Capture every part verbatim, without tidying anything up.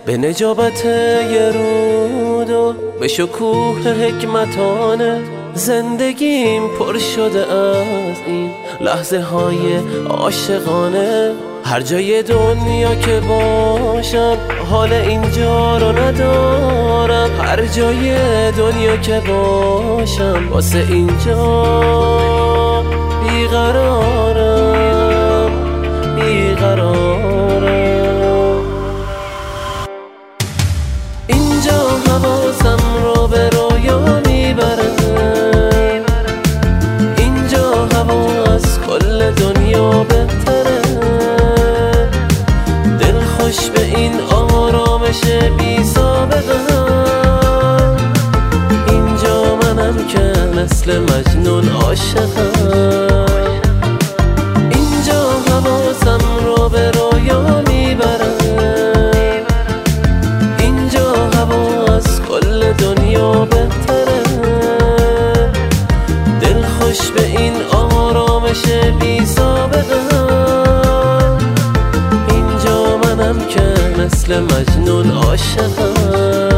به نجابت یه رود و به شکوه حکمتانه زندگیم پر شده از این لحظه های عاشقانه. هر جای دنیا که باشم حال اینجا رو ندارم، هر جای دنیا که باشم واسه اینجا بیقرارم بیقرارم. اینجا حواسم رو به رویا میبره، اینجا هوا از کل دنیا بهتره. دل خوش به این آرامش بی سابقه، اینجا منم که مثل مجنون عاشقم. اینجا حواسم رو به رویا میبره، اینجا هوا از کل دنیا بهتره. دل خوش به این آرامش بی سابقه، اینجا منم که مثل مجنون عاشقم.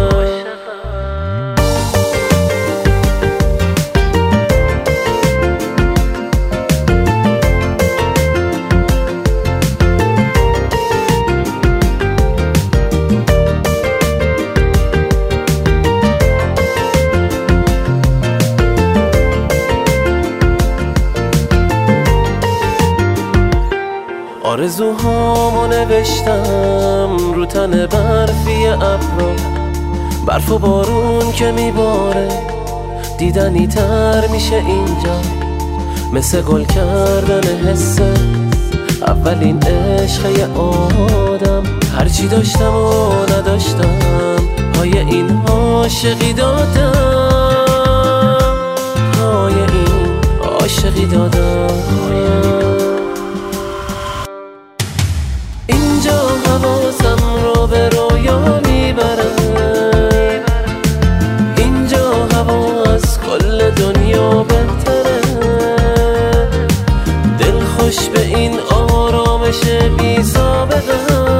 آرزوهامو نوشتم رو تن برفی ابرا، برف و بارون که میباره دیدنی تر میشه اینجا. مثل گل کردن حسه اولین عشق یه آدم، هرچی داشتم و نداشتم پای این عاشقی دادم، پای این عاشقی دادم. اینجا حواسم رو به رویا میبره، اینجا هوا از کل دنیا بهتره. دل خوش به این آرامش بی سابقه،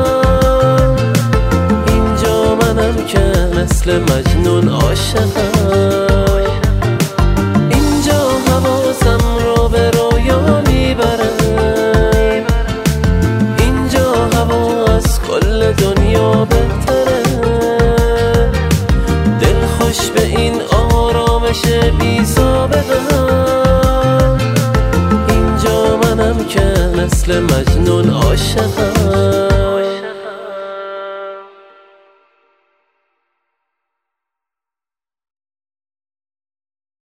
اینجا منم که مثل مجنون عاشقم. اینجا حواسم رو به رویا میبره، کل دنیا بهتره. دل خوش به این آرامش بی سابقه، اینجا منم که مثل مجنون عاشقم.